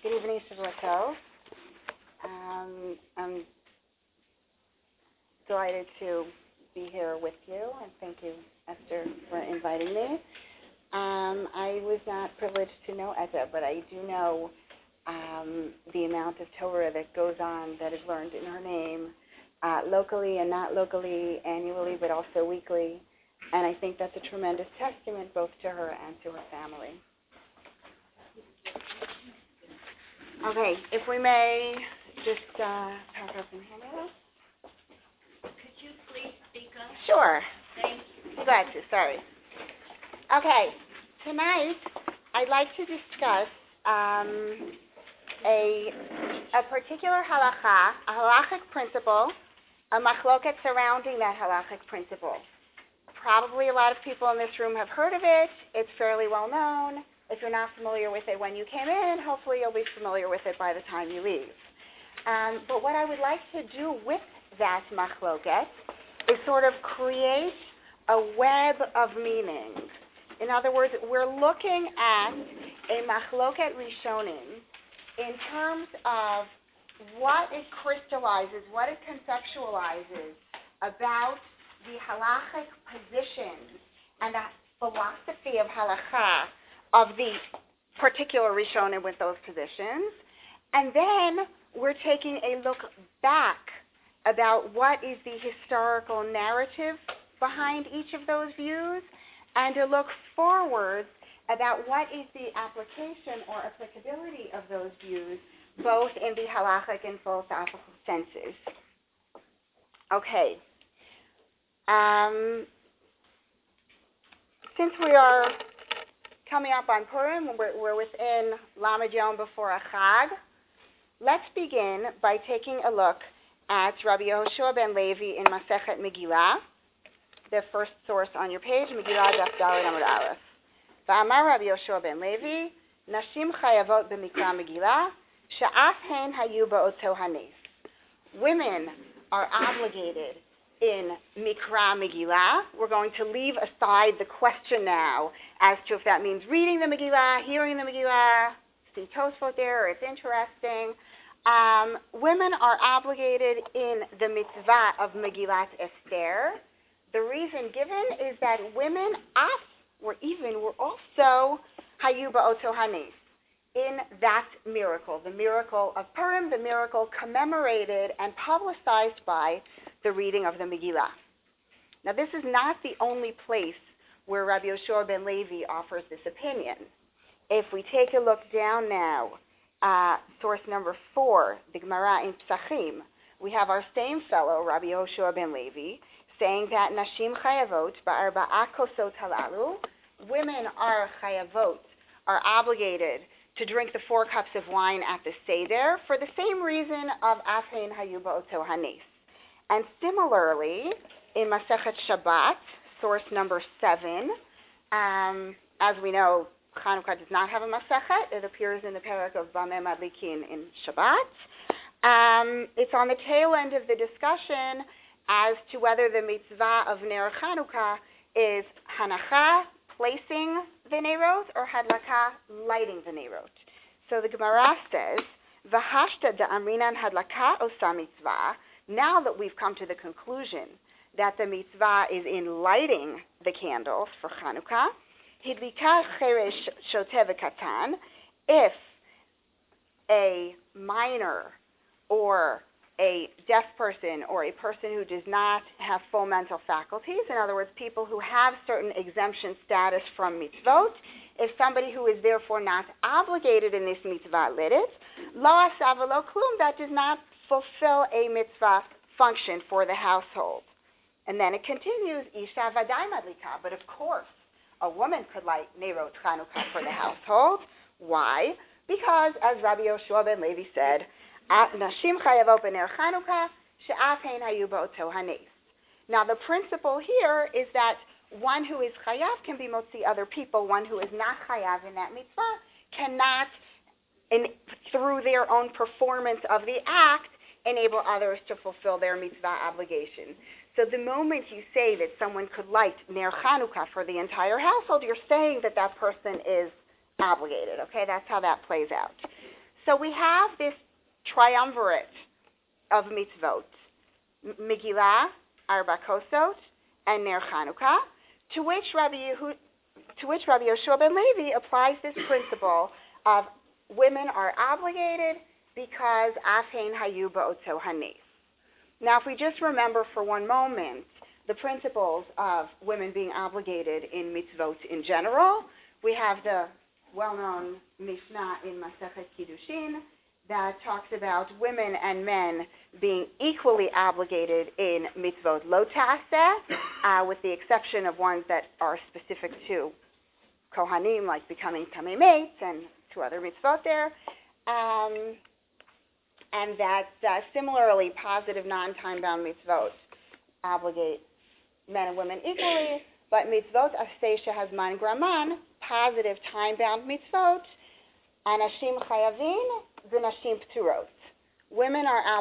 Good evening, Shavua. I'm delighted to be here with you, and thank you, Esther, for inviting me. I was not privileged to know Etta, but I do know the amount of Torah that goes on that is learned in her name, locally and not locally, annually, but also weekly. And I think that's a tremendous testament both to her and to her family. Okay, if we may just pack up and hand it. Could you please speak up? Sure. Thank you. Glad to, sorry. Okay, tonight I'd like to discuss a particular halakha, a halachic principle, a machloket surrounding that halachic principle. Probably a lot of people in this room have heard of it. It's fairly well known. If you're not familiar with it when you came in, hopefully you'll be familiar with it by the time you leave. But what I would like to do with that machloket is sort of create a web of meanings. In other words, we're looking at a machloket rishonim in terms of what it crystallizes, what it conceptualizes about the halachic positions and the philosophy of halakha of the particular rishonim with those positions. And then we're taking a look back about what is the historical narrative behind each of those views, and to look forward about what is the application or applicability of those views, both in the halachic and philosophical senses. Okay. Since we are coming up on Purim, we're within Lamed Yom before a Chag, let's begin by taking a look at Rabbi Yehoshua ben Levi in Masechet Megillah, the first source on your page, Megillah Daf Daled Amud Aleph. Va'amar Rabbi Yehoshua ben Levi, Nashim chayavot b'mikra Megillah, she'af hen hayu ba'oto hanes. Women are obligated in Mikra Megillah. We're going to leave aside the question now as to if that means reading the Megillah, hearing the Megillah. See Tosfot there, it's interesting. Women are obligated in the mitzvah of Megillat Esther. The reason given is that women were also Hayu Ba'oto Hanes, in that miracle, the miracle of Purim, the miracle commemorated and publicized by the reading of the Megillah. Now, this is not the only place where Rabbi Yehoshua ben Levi offers this opinion. If we take a look down now, source number 4, the Gemara in Psachim, we have our same fellow, Rabbi Yehoshua ben Levi, saying that Nashim chayavot ba'arba'a kosot halalu, women are chayavot, are obligated to drink the 4 cups of wine at the Seder for the same reason of Afhein Hayu Ba'oto Hanes. And similarly, in Masechet Shabbat, source number 7, as we know, Chanukah does not have a Masechet. It appears in the parak of Bameh Madlikin in Shabbat. It's on the tail end of the discussion as to whether the mitzvah of Ner Chanukah is Hanacha, placing the Nerot, or Hadlaka, lighting the Nerot. So the Gemara says, V'hashta da'amrinan Hadlaka osa mitzvah. Now that we've come to the conclusion that the mitzvah is in lighting the candles for Chanukah, Hidlika cheresh shoteh v'katan, if a minor or a deaf person or a person who does not have full mental faculties, in other words, people who have certain exemption status from mitzvot, if somebody who is therefore not obligated in this mitzvah lit it, lo asa v'lo klum, that does not fulfill a mitzvah function for the household. And then it continues, isha vaday madlika, but of course, a woman could light Nerot Chanukah for the household. Why? Because, as Rabbi Yehoshua ben Levi said, Nashim chayavot b'ner Chanukah, she'af hein hayu ba'oto hanes. Now, the principle here is that one who is chayav can be motzi other people. One who is not chayav in that mitzvah cannot, through their own performance of the act, enable others to fulfill their mitzvah obligation. So the moment you say that someone could light Ner Chanukah for the entire household, you're saying that that person is obligated, okay? That's how that plays out. So we have this triumvirate of mitzvot, Megillah, Arba Kosot, and Ner Chanukah, to which Rabbi Yehoshua ben Levi applies this principle of women are obligated because Afhein Hayu Ba'otzo Hanes. Now, if we just remember for one moment the principles of women being obligated in mitzvot in general, we have the well-known Mishnah in Masechet Kiddushin that talks about women and men being equally obligated in mitzvot lo ta'aseh, with the exception of ones that are specific to Kohanim, like becoming Tamei Meitz and two other mitzvot there. And that similarly, positive non-time-bound mitzvot obligate men and women equally, but mitzvot aseh shehazman graman, positive time-bound mitzvot, anashim chayavin, v'nashim pturot. Women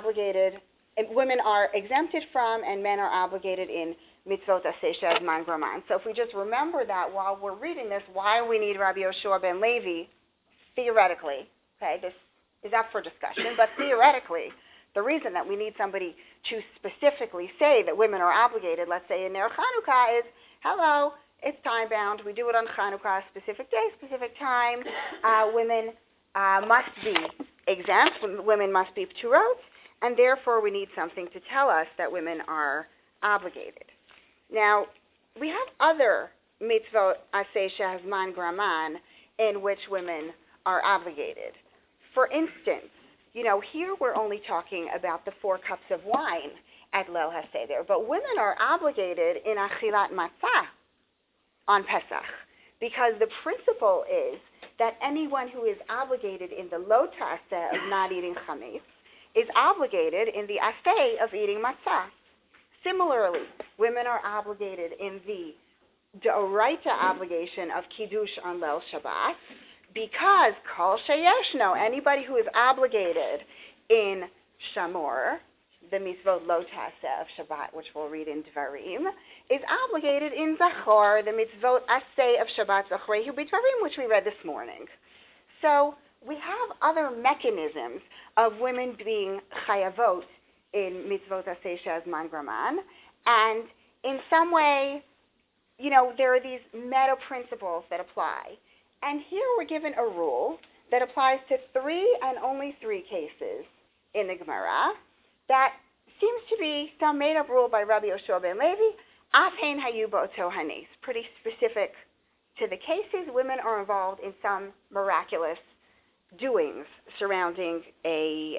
are exempted from, and men are obligated in mitzvot aseh shehazman graman. So if we just remember that while we're reading this, why we need Rabbi Yehoshua ben Levi, theoretically, okay, this is up for discussion, but theoretically, the reason that we need somebody to specifically say that women are obligated, let's say in Ner Chanukah, is, hello, it's time-bound, we do it on Chanukah, specific day, specific time, women must be exempt, women must be pturot, and therefore we need something to tell us that women are obligated. Now, we have other mitzvot aseh shehazman graman in which women are obligated. For instance, here we're only talking about the 4 cups of wine at Leil HaSeder, but women are obligated in Achilat Matzah on Pesach, because the principle is that anyone who is obligated in the lo ta'aseh of not eating chametz is obligated in the aseh of eating matzah. Similarly, women are obligated in the d'oraita obligation of kiddush on Leil Shabbat, because kol sheyeshno, anybody who is obligated in Shamor, the mitzvot lo ta'aseh of Shabbat, which we'll read in Dvarim, is obligated in Zachor, the mitzvot aseh of Shabbat Zachorehu b'Dvarim, which we read this morning. So we have other mechanisms of women being chayavot in mitzvot aseh shehazman graman, and in some way, there are these meta principles that apply. And here we're given a rule that applies to 3 and only 3 cases in the Gemara that seems to be some made-up rule by Rabbi Yehoshua ben Levi, Afhein Hayu Ba'otzo Hanes, pretty specific to the cases. Women are involved in some miraculous doings surrounding the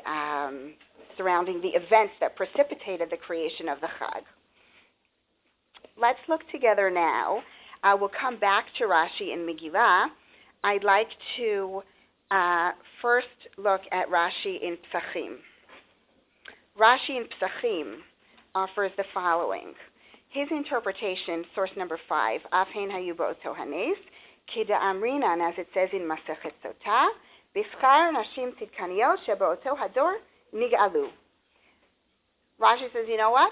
events that precipitated the creation of the Chag. Let's look together now. We'll come back to Rashi in Megillah. I'd like to first look at Rashi in Psachim. Rashi in Psachim offers the following. His interpretation, source number 5, Afhein Hayu Ba'otzo Hanes, Kida Amrinan, as it says in Masechet Sotah, B'schar Nashim Tzidkaniyot Sheba'otzo Hador Nig'alu. Rashi says, you know what?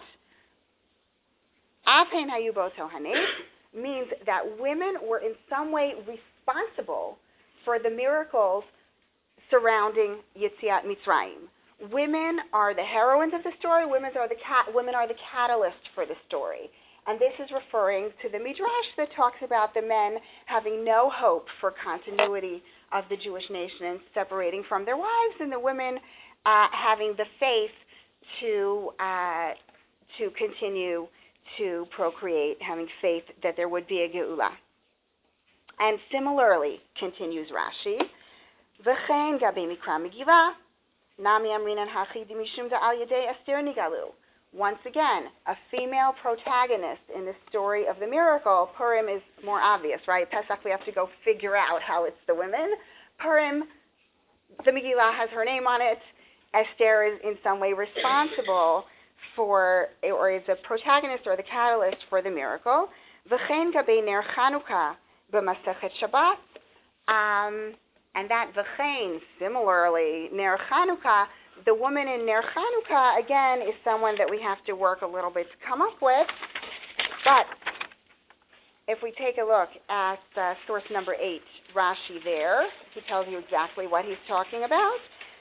Afhein Hayu Ba'otzo Hanes means that women were in some way responsible for the miracles surrounding Yetziat Mitzrayim. Women are the heroines of the story. Women are the catalyst for the story. And this is referring to the Midrash that talks about the men having no hope for continuity of the Jewish nation and separating from their wives, and the women having the faith to continue to procreate, having faith that there would be a Geula. And similarly, continues Rashi, V'chein gabi mikra Megillah, Nami amrinan hachid mishum da'al yedei Esther nigalu. Once again, a female protagonist in the story of the miracle. Purim is more obvious, right? Pesach, we have to go figure out how it's the women. Purim, the Megillah has her name on it. Esther is in some way responsible for, or is a protagonist or the catalyst for the miracle. V'chein gabi ner Chanukah b'masechet Shabbat. And that v'chein, similarly, ner Chanukah, the woman in ner Chanukah, again, is someone that we have to work a little bit to come up with. But if we take a look at source number 8, Rashi there, he tells you exactly what he's talking about.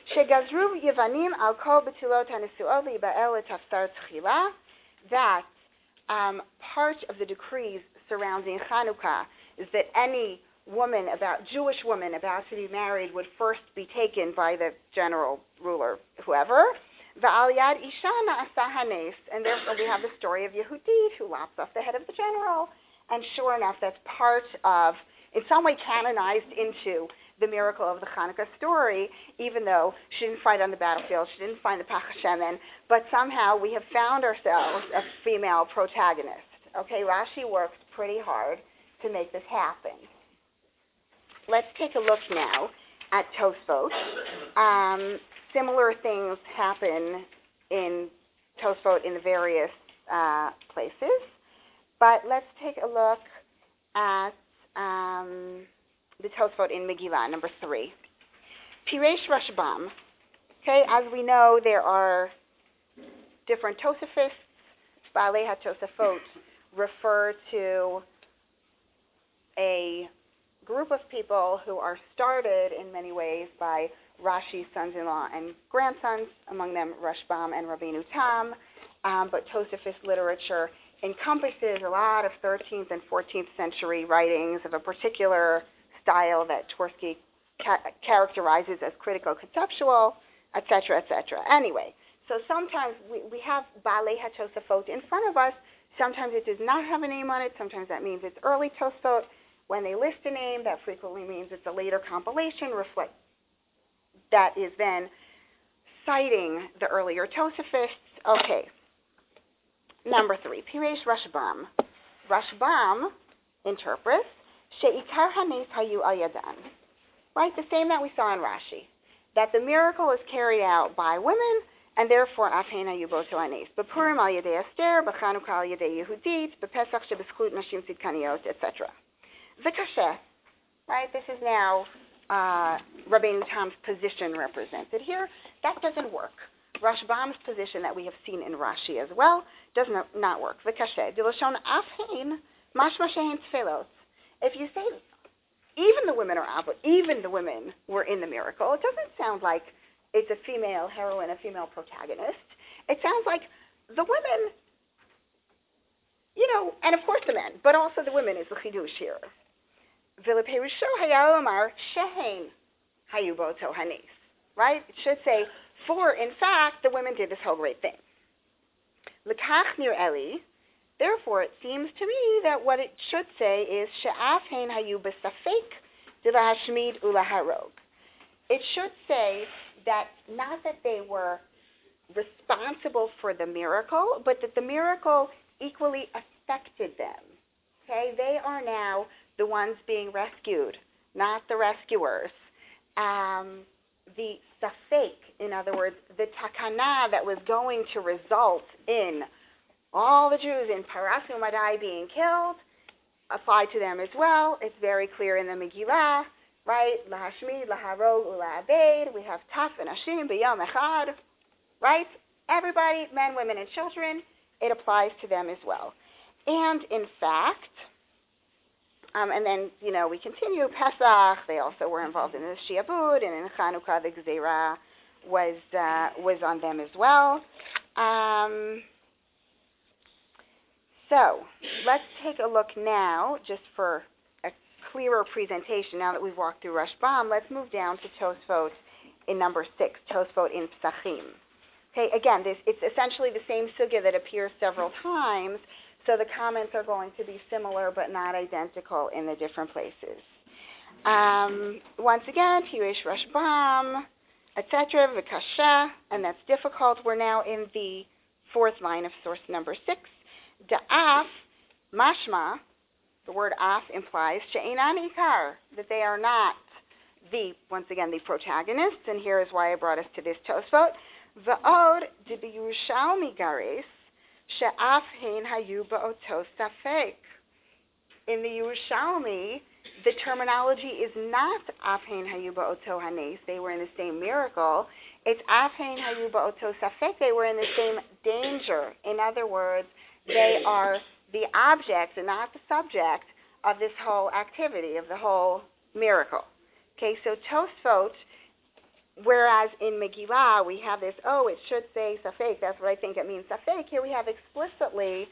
Shegazru Yevanim al kol betilot hanesuot li'ba'el etafsar tchila, that part of the decrees surrounding Chanukah is that any Jewish woman about to be married would first be taken by the general ruler, whoever. Va'al yad isha na'asa hanes, and therefore we have the story of Yehudit who lops off the head of the general, and sure enough, that's part of, in some way canonized into the miracle of the Hanukkah story, even though she didn't fight on the battlefield, she didn't find the Pach HaShemen, but somehow we have found ourselves a female protagonist. Okay, Rashi worked pretty hard to make this happen. Let's take a look now at Tosfot. Similar things happen in Tosfot in the various places, but let's take a look at the Tosfot in Megillah, number 3. Piresh Rashbam. Okay, as we know, there are different Tosafists. Baalei HaTosafot refer to a group of people who are started in many ways by Rashi's sons-in-law and grandsons, among them Rashbam and Rabbeinu Tam, but Tosafist literature encompasses a lot of 13th and 14th century writings of a particular style that Twersky characterizes as critical conceptual, etc., etc. Anyway, so sometimes we have Baalei HaTosafot in front of us. Sometimes it does not have a name on it. Sometimes that means it's early Tosfot. When they list a name, that frequently means it's a later compilation that is then citing the earlier Tosafists. Okay. Number 3, Piresh Rashbam. Rashbam interprets She'ikar hanes hayu al yadan. Right, the same that we saw in Rashi, that the miracle is carried out by women, and therefore afhein hayu boto hanes. B'Purim al yadei Esther, b'Chanukah al yadei Yehudit, b'Pesach shebezchut nashim tzidkaniyot, etc. V'kasheh, right, this is now Rabbeinu Tam's position represented here. That doesn't work. Rashbam's position that we have seen in Rashi as well does not work. V'kasheh, dilashon afhein mashma shehin tfelot. If you say even the women were in the miracle, it doesn't sound like it's a female heroine, a female protagonist. It sounds like the women, and of course the men, but also the women is the chidush here. V'leperusho hayal amar shehein hayu boto hanes. Right? It should say, for in fact the women did this whole great thing. L'kach nir eli. Therefore, it seems to me that what it should say is she'afhein hayu b'safek d'lahashmid ulaharog. It should say that not that they were responsible for the miracle, but that the miracle equally affected them. Okay, they are now the ones being rescued, not the rescuers. The safek, in other words, the takana that was going to result in all the Jews in Paras Umadai being killed, apply to them as well. It's very clear in the Megillah, right? Lahashmid, laharog, ula'abed. We have taf and ashim b'yom echad, right? Everybody, men, women, and children, it applies to them as well. And in fact, and then, we continue, Pesach, they also were involved in the Shiabud, and in Chanukah, the Gzeirah was on them as well. So, let's take a look now, just for a clearer presentation, now that we've walked through Rashbam, let's move down to Tosfot in number 6, Tosfot in Psachim. Okay, again, it's essentially the same sugya that appears several times, so the comments are going to be similar but not identical in the different places. Once again, Piresh Rashbam, etc., V'kasheh, and that's difficult. We're now in the 4th line of source number 6. Da'af, mashma, the word af implies she'enan ikar, that they are not the protagonists, and here is why I brought us to this Tosfot. V'od d'biyushalmi gares she'af hein hayu ba'oto safek. In the Yerushalmi, the terminology is not af hein hayu ba'oto hanes, they were in the same miracle. It's af hein hayu ba'oto safek, they were in the same danger. In other words, they are the object and not the subject of this whole activity, of the whole miracle. Okay, so Tosfot Whereas in Megillah, we have this, it should say Safek, that's what I think it means, Safek. Here we have explicitly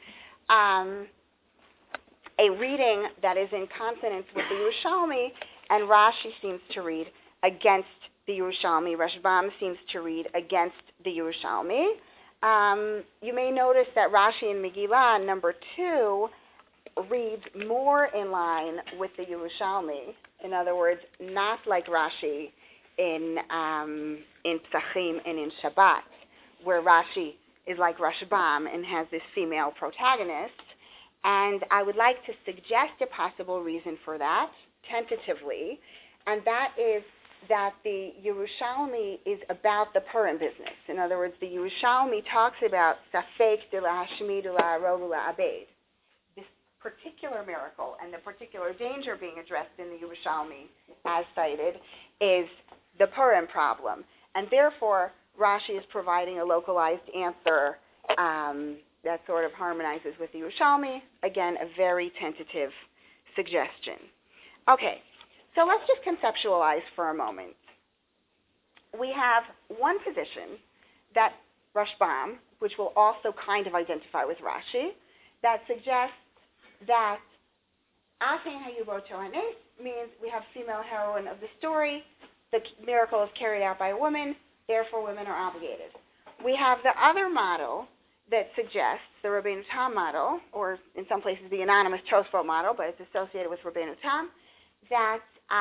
a reading that is in consonance with the Yerushalmi, and Rashi seems to read against the Yerushalmi. Rashbam seems to read against the Yerushalmi. You may notice that Rashi in Megillah, number 2, reads more in line with the Yerushalmi. In other words, not like Rashi in Psachim and in Shabbat, where Rashi is like Rashbam and has this female protagonist. And I would like to suggest a possible reason for that, tentatively, and that is that the Yerushalmi is about the Purim business. In other words, the Yerushalmi talks about Safek de la Hashmid la Arov la Abed, this particular miracle and the particular danger being addressed in the Yerushalmi, as cited, is the Purim problem. And therefore, Rashi is providing a localized answer that sort of harmonizes with the Yerushalmi. Again, a very tentative suggestion. Okay, so let's just conceptualize for a moment. We have one position that Rashbam, which will also kind of identify with Rashi, that suggests that Aten Hayubot Tohanes means we have female heroine of the story, the miracle is carried out by a woman, therefore women are obligated. We have the other model that suggests, the Rabbeinu Tam model, or in some places the anonymous Tosfot model, but it's associated with Rabbeinu Tam, that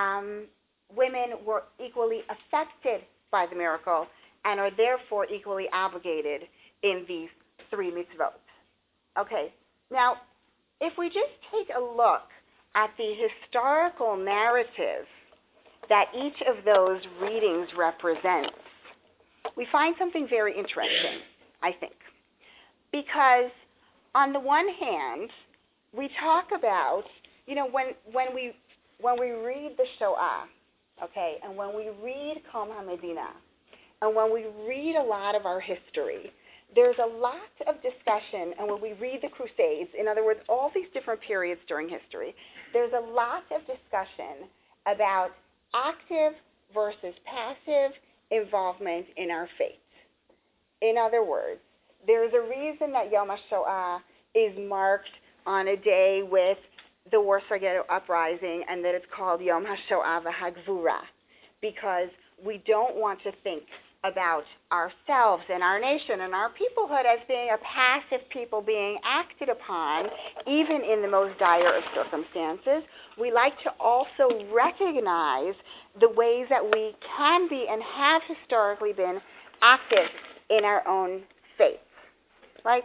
women were equally affected by the miracle and are therefore equally obligated in these 3 mitzvot. Okay, now, if we just take a look at the historical narrative that each of those readings represents, we find something very interesting, I think. Because on the one hand, we talk about, when we read the Shoah, okay, and when we read Kom HaMedina, and when we read a lot of our history, there's a lot of discussion, and when we read the Crusades, in other words, all these different periods during history, there's a lot of discussion about active versus passive involvement in our faith. In other words, there's a reason that Yom HaShoah is marked on a day with the Warsaw Ghetto Uprising and that it's called Yom HaShoah v'Hagvura, because we don't want to think about ourselves and our nation and our peoplehood as being a passive people being acted upon, even in the most dire of circumstances. We like to also recognize the ways that we can be and have historically been active in our own faith. Right?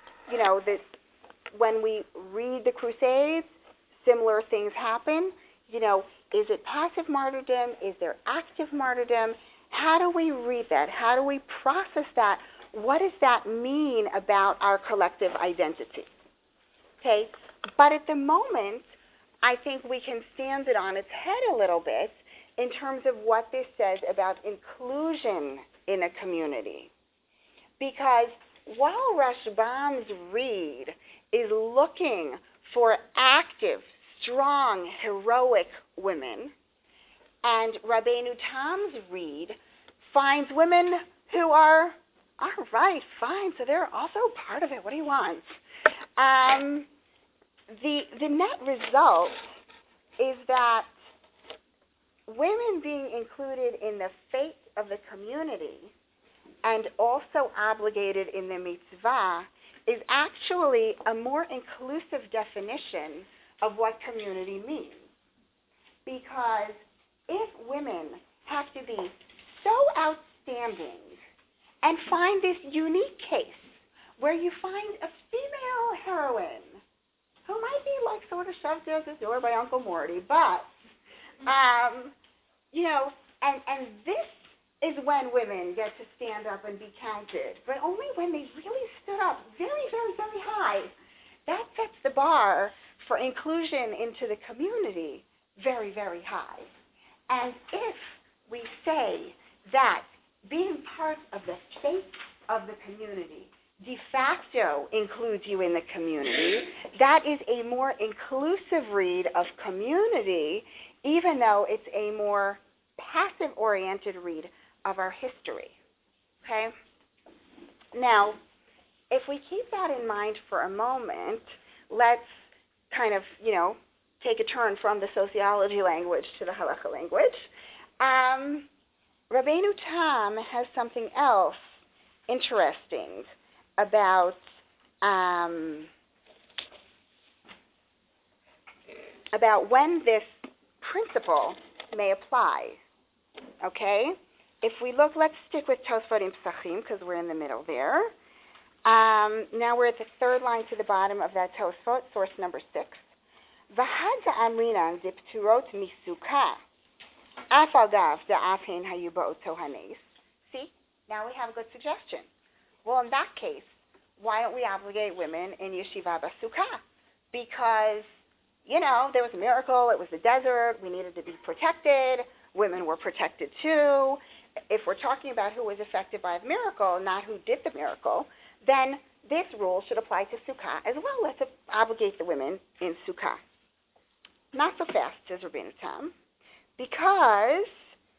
When we read the Crusades, similar things happen. Is it passive martyrdom? Is there active martyrdom? How do we read that? How do we process that? What does that mean about our collective identity? Okay, but at the moment, I think we can stand it on its head a little bit in terms of what this says about inclusion in a community. Because while Rashbam's read is looking for active, strong, heroic women, and Rabbeinu Tam's read finds women who are, all right, fine, so they're also part of it. What do you want? The net result is that women being included in the fate of the community and also obligated in the mitzvah is actually a more inclusive definition of what community means. Because if women have to be so outstanding and find this unique case where you find a female heroine who might be like sort of shoved out the door by Uncle Morty, but, and this is when women get to stand up and be counted, but only when they really stood up very, very, very high. That sets the bar for inclusion into the community very, very high. And if we say that being part of the faith of the community de facto includes you in the community, that is a more inclusive read of community, even though it's a more passive-oriented read of our history. Okay? Now, if we keep that in mind for a moment, let's kind of, take a turn from the sociology language to the halacha language. Rabbeinu Tam has something else interesting about when this principle may apply. Okay? If we look, let's stick with Tosfot in Pesachim because we're in the middle there. Now we're at the third line to the bottom of that Tosfot, source number 6. V'had amrinan zipturot misuka, af agav da'afin hayu ba'oto hanes. See, now we have a good suggestion. Well, in that case, why don't we obligate women in yeshiva basuka? Because, there was a miracle, it was a desert, we needed to be protected, women were protected too. If we're talking about who was affected by the miracle, not who did the miracle, then this rule should apply to Sukkah as well. Let's obligate the women in Sukkah. Not so fast, says Rabbeinu Tam, because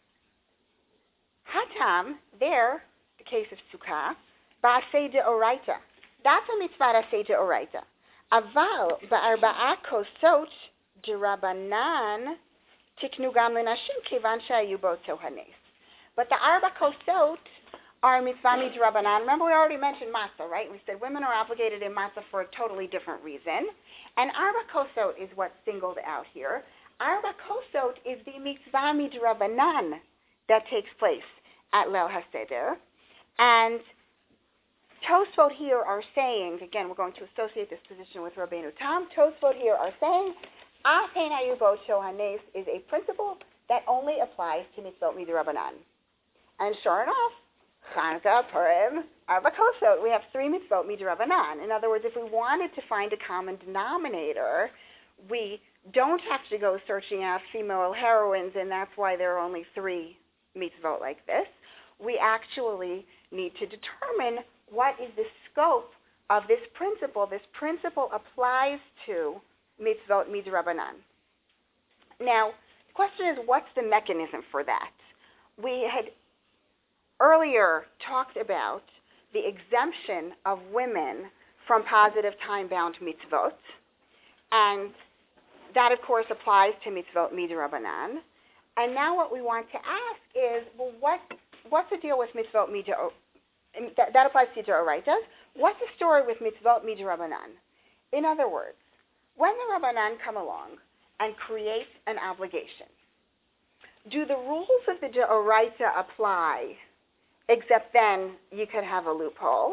Hatam, there, the case of Sukkah, ba'aseh de'oraita. That's a mitzvah aseh de'oraita. Aval ba'arba'a kosot derabanan tiknu gam lenashim kivan she'ayu b'oto hanes. But the arba kosot are mitzvah midrabanan. Remember, we already mentioned matzah, right? We said women are obligated in matzah for a totally different reason. And arba kosot is what's singled out here. Arba kosot is the mitzvah midrabanan that takes place at Leil HaSeder. And Tosfot here are saying, again, we're going to associate this position with Rabbeinu Tam. Tosfot here are saying, Af hein hayu b'oto hanes is a principle that only applies to mitzvot midrabanan. And sure enough, Chanukah, Purim, Arba Kosot, we have 3 mitzvot midrabanan. In other words, if we wanted to find a common denominator, we don't have to go searching out female heroines, and that's why there are only 3 mitzvot like this. We actually need to determine what is the scope of this principle. This principle applies to mitzvot midrabanan. Now, the question is, what's the mechanism for that? We had earlier talked about the exemption of women from positive time-bound mitzvot, and that, of course, applies to mitzvot midrabanan. And now what we want to ask is, well, what's the deal with mitzvot midrabanan? That applies to D'oraitas. What's the story with mitzvot midrabanan? In other words, when the Rabbanan come along and create an obligation, do the rules of the D'oraita apply, except then you could have a loophole?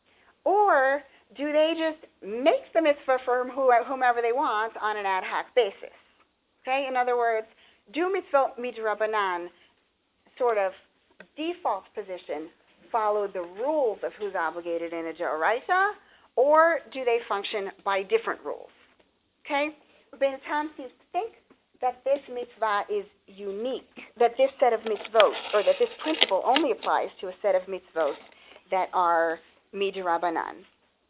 Or do they just make the mitzvah for whomever they want on an ad hoc basis? Okay, in other words, do mitzvot midrabanan sort of default position follow the rules of who's obligated in a D'oraita, or do they function by different rules? Okay? Rabbeinu Tam seems to think that this mitzvah is unique, that this set of mitzvot, or that this principle only applies to a set of mitzvot that are midrabanan.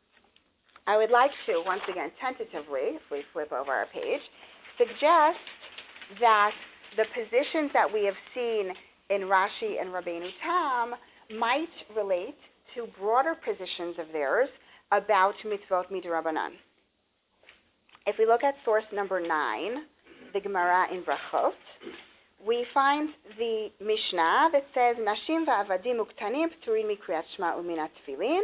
I would like to, once again, tentatively, if we flip over our page, suggest that the positions that we have seen in Rashi and Rabbeinu Tam might relate to broader positions of theirs about mitzvot midrabanan. If we look at source number 9, the Gemara in Brachot, we find the Mishnah that says, Nashim va'avadim uktanim p'turin mikriyat shema u'minat tefillin.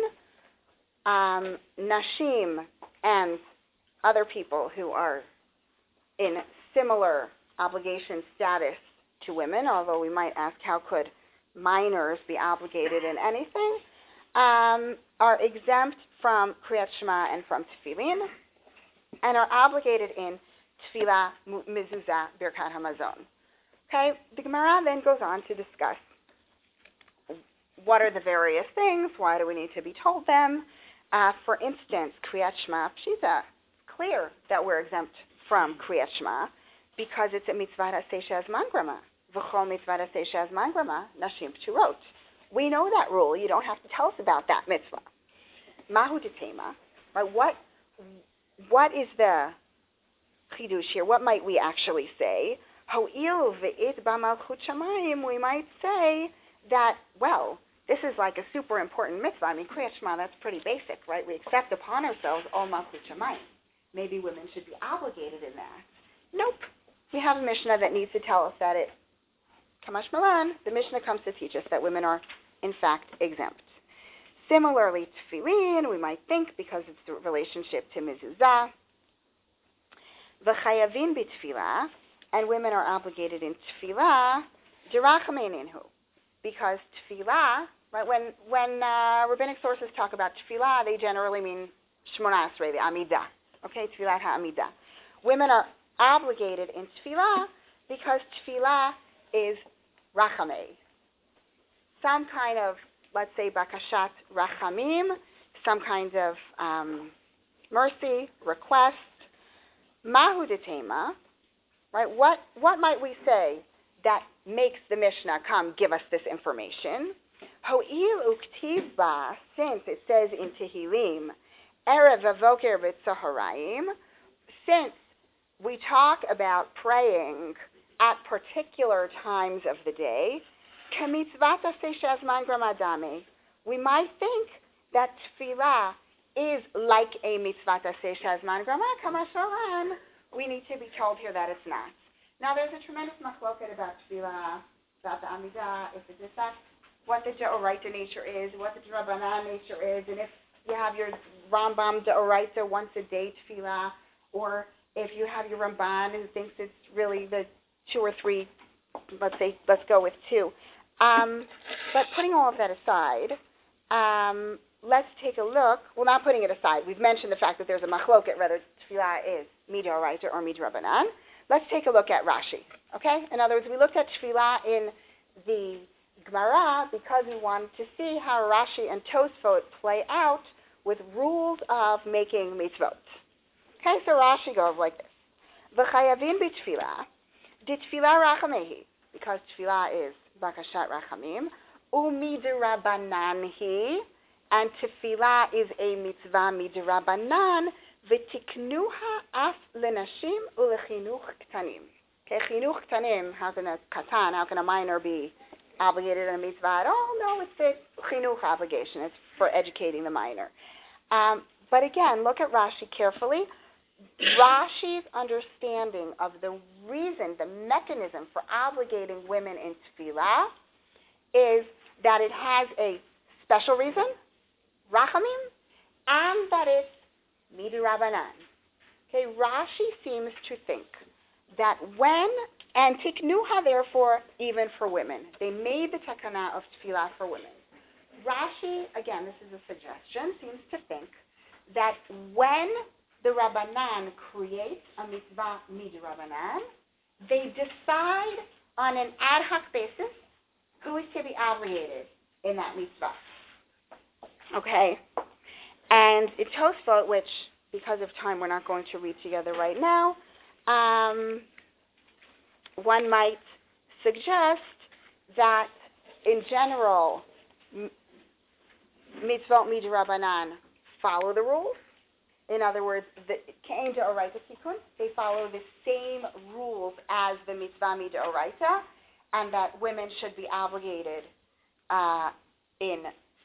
Nashim and other people who are in similar obligation status to women, although we might ask how could minors be obligated in anything, are exempt from Kriyat Shema and from Tefillin, and are obligated in Tefillah, Mezuzah, Birkat HaMazon. Okay, the Gemara then goes on to discuss what are the various things, why do we need to be told them. For instance, Kriyat Shema Pshita, it's clear that we're exempt from Kriyat Shema because it's a mitzvah aseh she'azman grama. V'chol mitzvah aseh she'azman grama, nashim p'turot. We know that rule. You don't have to tell us about that mitzvah. Mahu detema, right? What is the chidush here? What might we actually say? Ho'il ve'it b'malchut shamayim, we might say that, well, this is like a super important mitzvah. I mean, Kriyat Shema, that's pretty basic, right? We accept upon ourselves all Malchut Shamayim. Maybe women should be obligated in that. Nope. We have a Mishnah that needs to tell us that Kamash Malan, the Mishnah comes to teach us that women are, in fact, exempt. Similarly, tefillin, we might think, because it's the relationship to mezuzah. V'chayavin b'tefillah, and women are obligated in tefillah, derachameninhu, because tefillah, right, when rabbinic sources talk about tefillah, they generally mean Shmona Esrei, the Amidah, okay, tefillah ha'amidah. Women are obligated in tefillah because tefillah is rachamei, some kind of, let's say, bakashat rachamim, some kind of mercy, request. Mahu detema, right? What might we say that makes the Mishnah come give us this information? Ho'il uktiv ba, since it says in Tehillim, erev avoker v'tzoharayim, since we talk about praying at particular times of the day, kamitzvat aseh shazman gramadame, we might think that tefillah is like a mitzvat aseh shazman gramad kamashalan. We need to be told here that it's not. Now, there's a tremendous machloket about tefillah, about the amidah, if it's in fact what the deoraita nature is, what the drabanan nature is, and if you have your Rambam deoraita once a day tefillah, or if you have your Ramban who thinks it's really the 2 or 3, let's go with 2. But putting all of that aside, let's take a look. Well, not putting it aside. We've mentioned the fact that there's a machloket whether tefillah is midoraita or midrabanan. Let's take a look at Rashi, okay? In other words, we looked at tefillah in the Gemara because we wanted to see how Rashi and Tosfot play out with rules of making mitzvot. Okay, so Rashi goes like this. V'chayavim b'tefillah, d'tefillah rachamehi, because tefillah is bakashat rachamim, u'midrabanan hi, and tefillah is a mitzvah midrabanan, v'tiknuha af lenashim u'lechinuch ktanim. Okay, chinuch ktanim, how can a minor be obligated in a mitzvah at all? No, it's a chinuch obligation. It's for educating the minor. But again, look at Rashi carefully. Rashi's understanding of the reason, the mechanism for obligating women in tefillah is that it has a special reason, rachamim, and that it's midrabanan. Okay, Rashi seems to think that when, and tiknuha therefore even for women, they made the takana of tefillah for women. Rashi, again, this is a suggestion, seems to think that when the Rabbanan creates a mitzvah midrabanan, they decide on an ad hoc basis who is to be obligated in that mitzvah. Okay? And in Tosfot, which because of time we're not going to read together right now, one might suggest that in general, mitzvot midrabanan follow the rules. In other words, the Kein Deoraita Tikkun, they follow the same rules as the mitzvah midoraita, and that women should be obligated in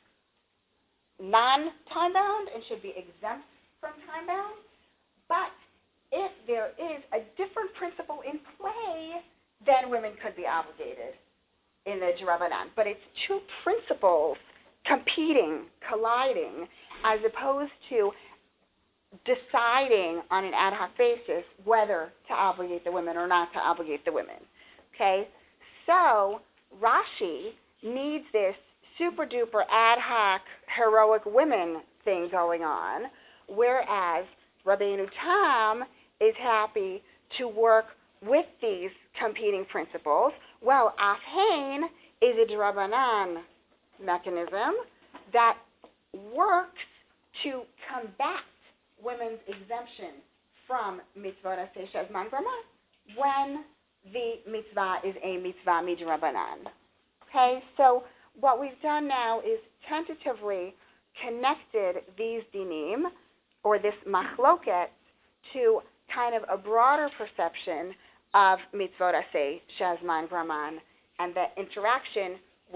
non-time bound and should be exempt from time bound. But if there is a different principle in play, then women could be obligated in the Drabanan. But it's two principles competing, colliding, as opposed to deciding on an ad hoc basis whether to obligate the women or not to obligate the women. Okay? So Rashi needs this super duper ad hoc heroic women thing going on, whereas Rabbeinu Tam is happy to work with these competing principles. Well, Afhain is a Drabanan mechanism that works to combat women's exemption from mitzvah aseh shazman gramad when the mitzvah is a mitzvah midrabanan. Okay, so what we've done now is tentatively connected these dinim, or this machloket, to kind of a broader perception of mitzvot aseh shazman graman and the interaction with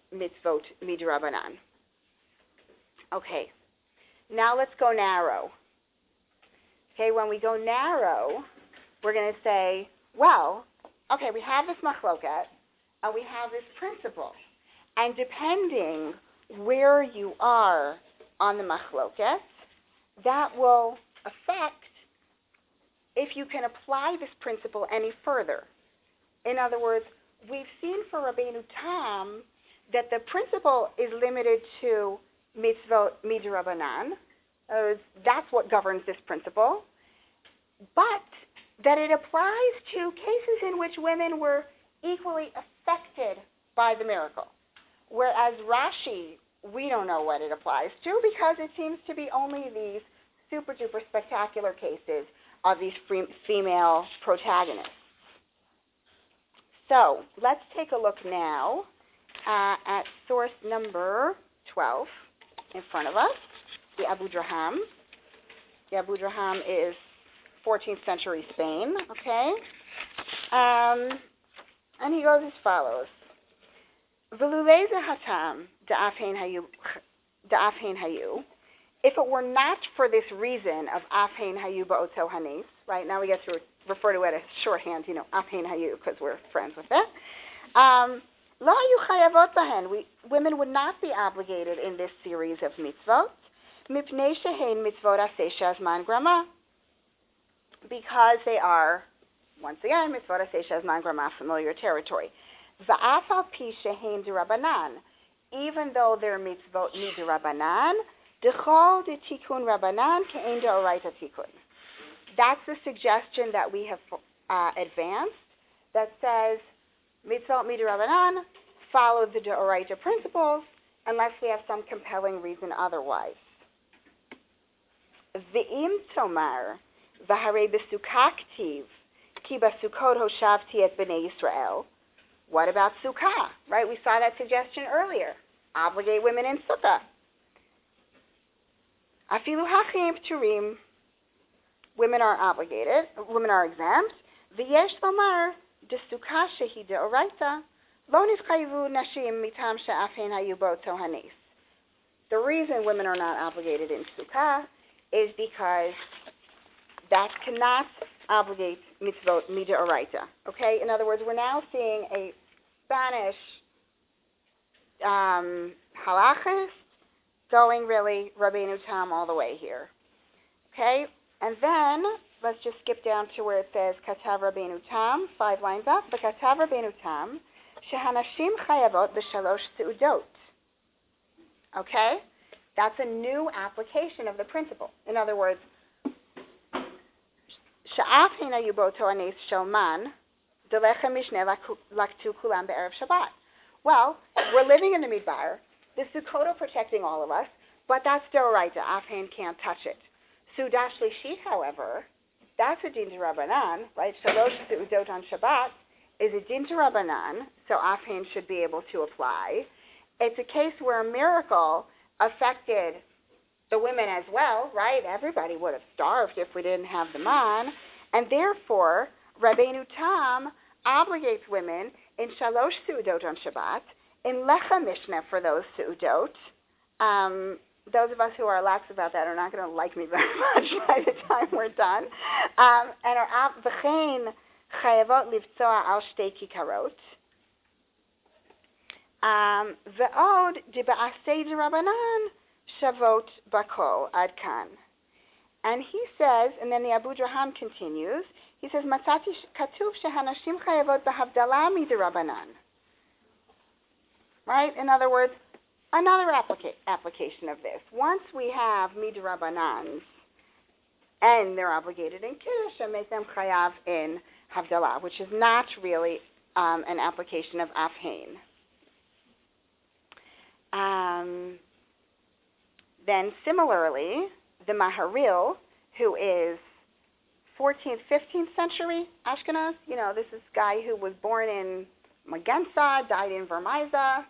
mitzvot midrabanan. Okay, now let's go narrow. Okay, when we go narrow, we're going to say, well, okay, we have this machloket, and we have this principle. And depending where you are on the machloket, that will affect if you can apply this principle any further. In other words, we've seen for Rabbeinu Tam that the principle is limited to mitzvot midrabanan. That's what governs this principle. But that it applies to cases in which women were equally affected by the miracle. Whereas Rashi, we don't know what it applies to because it seems to be only these super duper spectacular cases of these female protagonists. So let's take a look now at source number 12 in front of us, the Abu Draham. The Abu Draham is 14th century Spain, okay? And he goes as follows. V'lulei zehatam da'afhein hayu. If it were not for this reason of afhein hayu ba'oto hanes, right, now we get to refer to it as shorthand, afhein hayu, because we're friends with it. Lo hayu chayavot bahen. Women would not be obligated in this series of mitzvot. Mipnei shehein mitzvot aseh shazman grama. Because they are, once again, mitzvot aseh shazman grama, familiar territory. Va'af al pi shehein d'Rabbanan. Even though they're mitzvot midrabanan, D'chol de tikkun Rabbanan ke'en de'oraita tikkun. That's the suggestion that we have advanced that says mitzvot midrabanan follow the de'oraita principles unless we have some compelling reason otherwise. Ve'im tomar v'harei b'sukkah ktiv ki b'sukkot hoshavti et b'nei Yisrael. What about sukkah? Right, we saw that suggestion earlier. Obligate women in sukkah. Afilu hachim pturim. Women are obligated. Women are exempt. V'yesh lomar desukkah shehi deoraita lo nifchayivu nashim mitam she'afhen hayu ba'oto hanes. The reason women are not obligated in sukkah is because that cannot obligate mitzvot mideoraita. Okay? In other words, we're now seeing a Spanish halachist going really Rabbeinu Tam all the way here. Okay? And then, let's just skip down to where it says Katav Rabbeinu Tam, 5 lines up. Katav Rabbeinu Tam, shehanashim chayavot b'shalosh seudot. Okay? That's a new application of the principle. In other words, she'af hina yuboto anes shoman, delechem mishneh laktu kulam be'erev Shabbat. Well, we're living in the Midbar. The Sukkot are protecting all of us, but that's deoraita. Afhan can't touch it. Sudash Lishit, however, that's a din d'Rabbanan, right? Shalosh seudot on Shabbat is a din d'Rabbanan, so Afhan should be able to apply. It's a case where a miracle affected the women as well, right? Everybody would have starved if we didn't have them on, and therefore Rabbeinu Tam obligates women in Shalosh seudot on Shabbat, in Lecha Mishneh for those seudot. Those of us who are lax about that are not going to like me very much by the time we're done. And are v'chein chayavot livtzoa al shtei kikarot. Ve'od diba'asei d'Rabbanan shavot bako ad kan. And he says, and then the Abu Draham continues, he says, Matzati katuv shehanashim chayavot b'havdalah midrabanan. Right? In other words, another application of this. Once we have midrabanans and they're obligated in Kiddush and make them chayav in Havdalah, which is not really an application of Afhain. Then similarly, the Maharil, who is 14th, 15th century Ashkenaz, this is a guy who was born in Magensa, died in Vermeiza.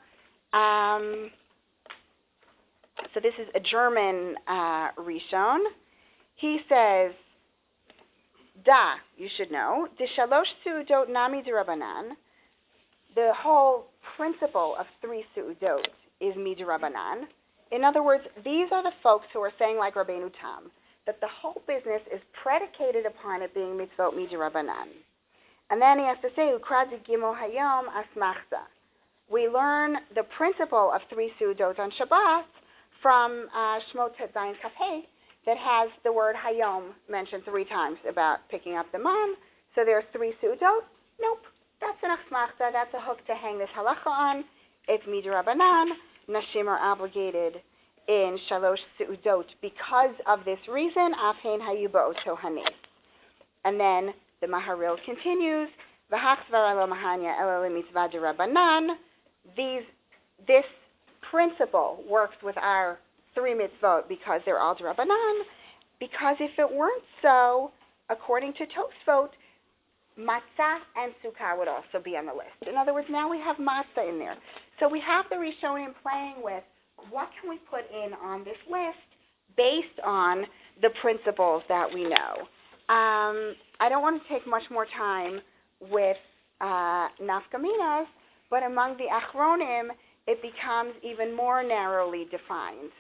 So this is a German Rishon. He says, you should know, de shalosh seudot nami d'Rabbanan, the whole principle of 3 Su'udot is midrabanan. In other words, these are the folks who are saying, like Rabbeinu Tam, that the whole business is predicated upon it being mitzvot midrabanan. And then he has to say, Ukrad Gimel Hayom Asmachta. We learn the principle of 3 Su'udot on Shabbat from Shmot Zayin Kaf Hey that has the word Hayom mentioned 3 times about picking up the man. So there's 3 Su'udot. Nope, that's an Asmachta. That's a hook to hang this halacha on. It's midrabanan. Nashim are obligated in Shalosh Su'udot because of this reason. Afhein hayu ba'oto hanes. And then the Maharil continues, V'hachzvara lo mahanya ela lemitzvah derabanan. This principle works with our 3 mitzvot because they're all derabanan. Because if it weren't so, according to Tosfot, matzah and sukkah would also be on the list. In other words, now we have matzah in there. So we have the Rishonim playing with what can we put in on this list based on the principles that we know. I don't want to take much more time with nafkaminas, but among the Achronim, it becomes even more narrowly defined.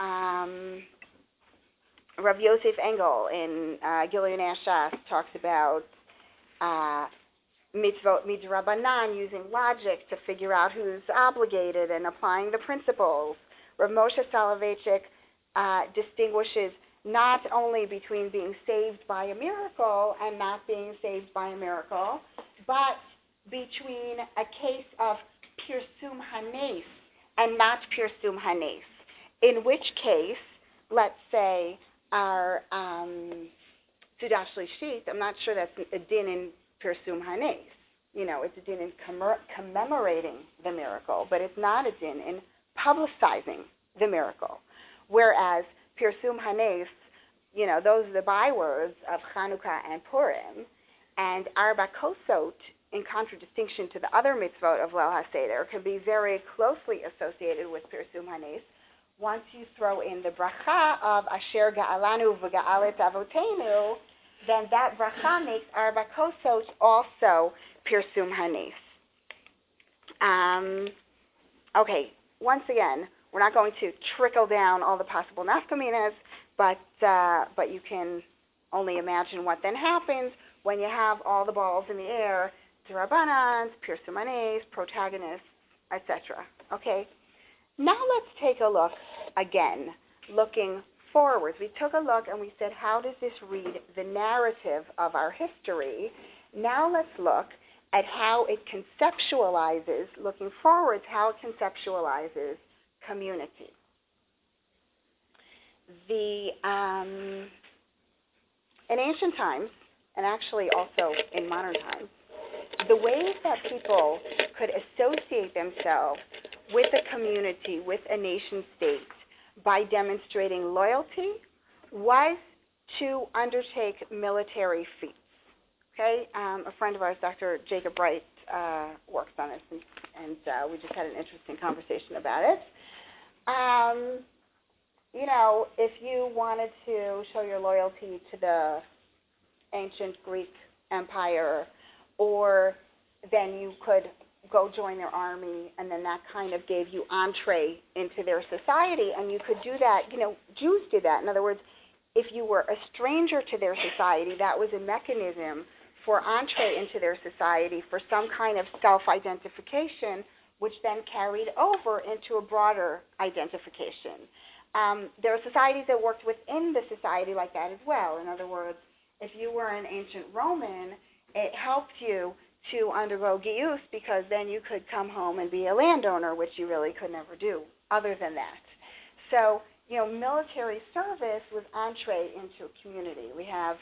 Rav Yosef Engel in Gilui Nashas talks about mitzvot midrabanan, using logic to figure out who's obligated and applying the principles. Rav Moshe Soloveitchik distinguishes not only between being saved by a miracle and not being saved by a miracle, but between a case of pirsum hanes and not pirsum hanes, in which case, let's say, our Sudah Shlishit, I'm not sure that's a din in pirsum hanes. It's a din in commemorating the miracle, but it's not a din in publicizing the miracle. Whereas pirsum hanes, those are the bywords of Chanukah and Purim, and Arba Kosot, in contradistinction to the other mitzvot of Leil HaSeder, can be very closely associated with pirsum hanes. Once you throw in the bracha of Asher Ga'alanu V'Ga'alet Avotenu, then that bracha makes Arba Kosot also pirsum hanes. Okay, once again, we're not going to trickle down all the possible nafkaminas, but you can only imagine what then happens when you have all the balls in the air, Derabanans, pirsum hanes, protagonists, etc. Okay? Now let's take a look again, looking forward. We took a look and we said, how does this read the narrative of our history? Now let's look at how it conceptualizes, looking forward, how it conceptualizes community. In ancient times, and actually also in modern times, the ways that people could associate themselves with a community, with a nation state, by demonstrating loyalty, was to undertake military feats. Okay, a friend of ours, Dr. Jacob Wright, works on this, and we just had an interesting conversation about it. If you wanted to show your loyalty to the ancient Greek Empire, or then you could go join their army, and then that kind of gave you entree into their society, and you could do that. Jews did that. In other words, if you were a stranger to their society, that was a mechanism for entree into their society, for some kind of self-identification, which then carried over into a broader identification. There are societies that worked within the society like that as well. In other words, if you were an ancient Roman, it helped you to undergo Giyus, because then you could come home and be a landowner, which you really could never do other than that. So, military service was entree into a community. We have,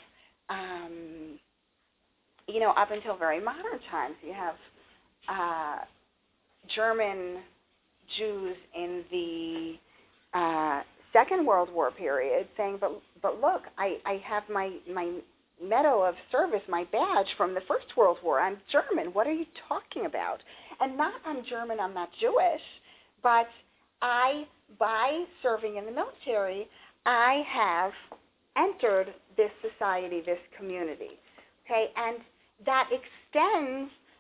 up until very modern times, you have German Jews in the Second World War period saying, but look, I have my medal of service, my badge from the First World War. I'm German. What are you talking about? And not I'm German, I'm not Jewish, but by serving in the military, I have entered this society, this community. Okay, and that extends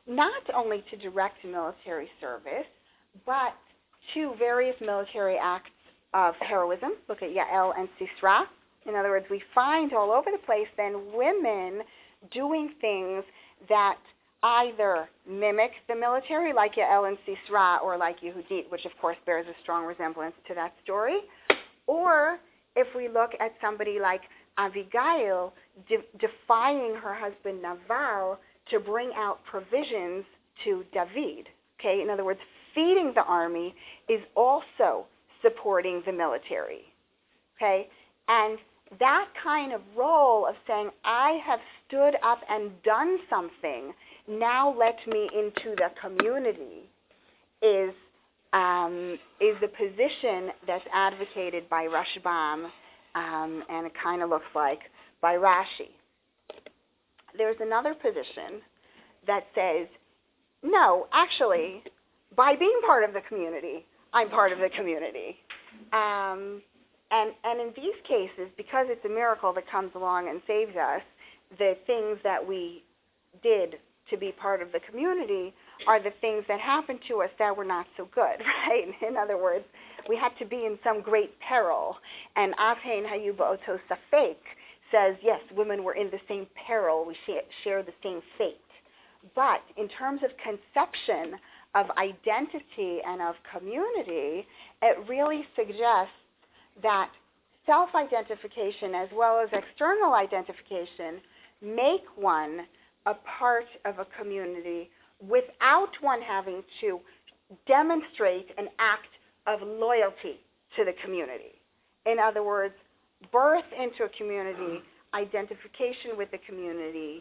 not only to direct military service, but to various military acts of heroism. Look at Yael and Sisra. In other words, we find all over the place then women doing things that either mimic the military, like Yael and Sisra, or like Yehudit, which of course bears a strong resemblance to that story, or if we look at somebody like Abigail defying her husband Naval to bring out provisions to David. Okay, in other words, feeding the army is also supporting the military. Okay, and that kind of role of saying, I have stood up and done something, now let me into the community, is the position that's advocated by Rashbam, and it kind of looks like by Rashi. There's another position that says, no, actually, by being part of the community, I'm part of the community. And in these cases, because it's a miracle that comes along and saves us, the things that we did to be part of the community are the things that happened to us that were not so good, right? In other words, we had to be in some great peril. And Avhein Hayu Ba'oto Safek says, yes, women were in the same peril. We share the same fate. But in terms of conception of identity and of community, it really suggests that self-identification as well as external identification make one a part of a community without one having to demonstrate an act of loyalty to the community. In other words, birth into a community, identification with the community,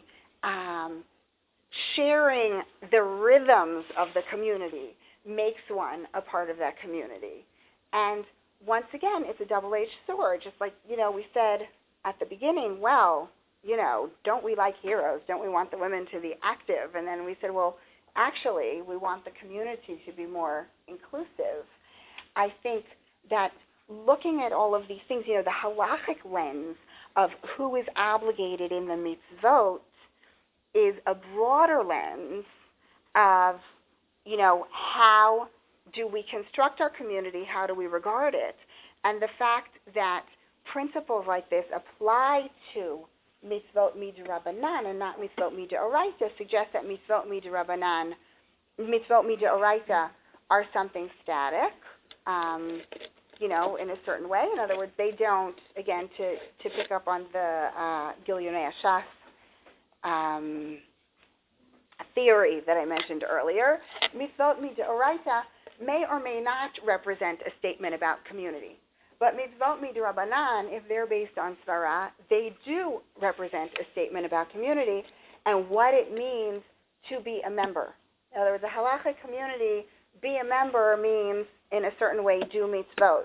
sharing the rhythms of the community makes one a part of that community. And once again, it's a double-edged sword. Just like, we said at the beginning, well, don't we like heroes? Don't we want the women to be active? And then we said, well, actually, we want the community to be more inclusive. I think that looking at all of these things, the halachic lens of who is obligated in the mitzvot is a broader lens of, how do we construct our community, how do we regard it? And the fact that principles like this apply to mitzvot midrabanan and not mitzvot midoraita suggests that mitzvot midoraita are something static, in a certain way. In other words, they don't, again, to pick up on the Gilyonei Shas theory that I mentioned earlier, mitzvot midoraita may or may not represent a statement about community. But mitzvot midrabanan, if they're based on svara, they do represent a statement about community and what it means to be a member. In other words, a halachic community, be a member means, in a certain way, do mitzvot.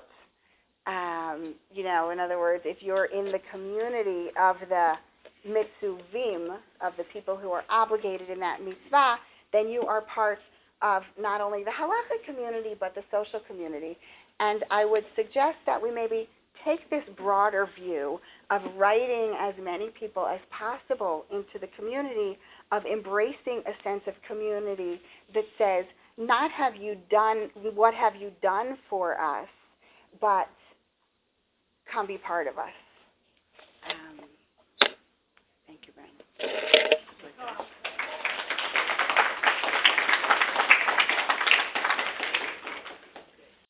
In other words, if you're in the community of the mitzuvim, of the people who are obligated in that mitzvah, then you are part of not only the halachic community, but the social community. And I would suggest that we maybe take this broader view of writing as many people as possible into the community, of embracing a sense of community that says, not have you done, what have you done for us, but come be part of us. Thank you, Brian.